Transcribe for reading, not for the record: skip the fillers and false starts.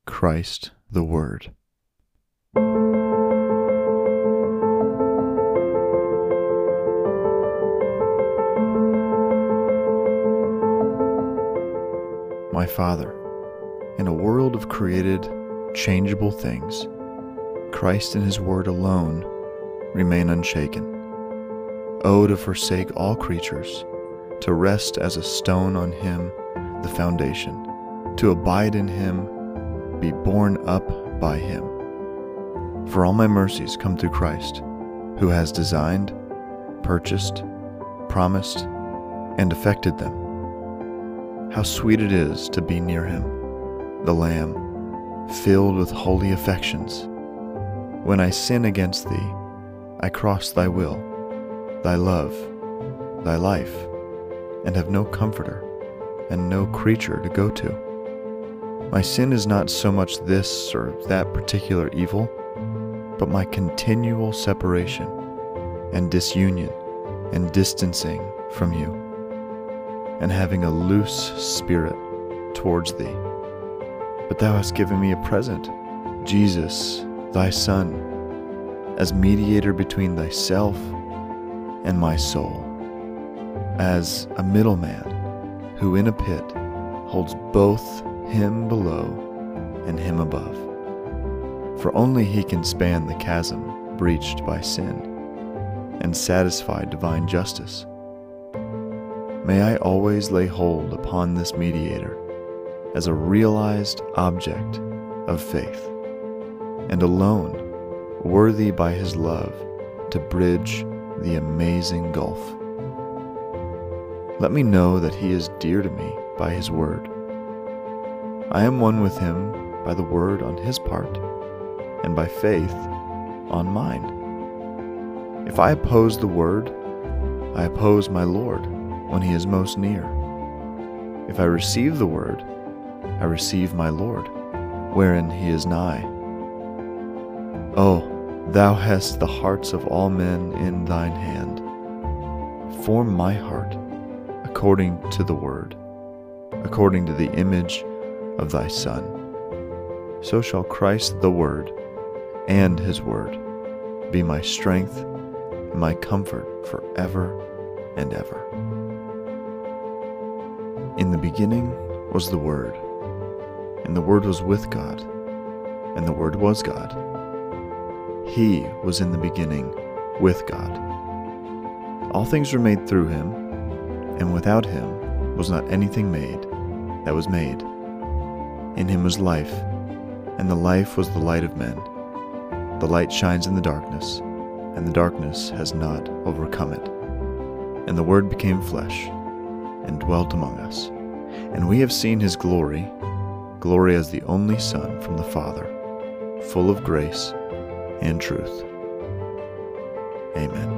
Christ the Word. My Father, in a world of created, changeable things, Christ and His Word alone remain unshaken. Oh, to forsake all creatures, to rest as a stone on Him, the foundation, to abide in Him, be borne up by Him. For all my mercies come through Christ, who has designed, purchased, promised, and effected them. How sweet it is to be near Him, the Lamb, filled with holy affections. When I sin against Thee, I cross Thy will, Thy love, Thy life, and have no comforter and no creature to go to. My sin is not so much this or that particular evil, but my continual separation and disunion and distancing from You, and having a loose spirit towards Thee. But Thou hast given me a present, Jesus, Thy Son, as mediator between Thyself and my soul, as a middleman who in a pit holds both Him below and Him above. For only He can span the chasm breached by sin and satisfy divine justice. May I always lay hold upon this mediator as a realized object of faith, and alone worthy by His love to bridge the amazing gulf. Let me know that He is dear to me by His Word. I am one with Him by the Word on His part, and by faith on mine. If I oppose the Word, I oppose my Lord when He is most near. If I receive the Word, I receive my Lord, wherein He is nigh. Oh, Thou hast the hearts of all men in Thine hand. Form my heart according to the Word, according to the image of Thy Son. So shall Christ the Word and His Word be my strength and my comfort forever and ever. In the beginning was the Word, and the Word was with God, and the Word was God. He was in the beginning with God. All things were made through Him, and without Him was not anything made that was made. In Him was life, and the life was the light of men. The light shines in the darkness, and the darkness has not overcome it. And the Word became flesh, and dwelt among us. And we have seen His glory, glory as the only Son from the Father, full of grace and truth. Amen.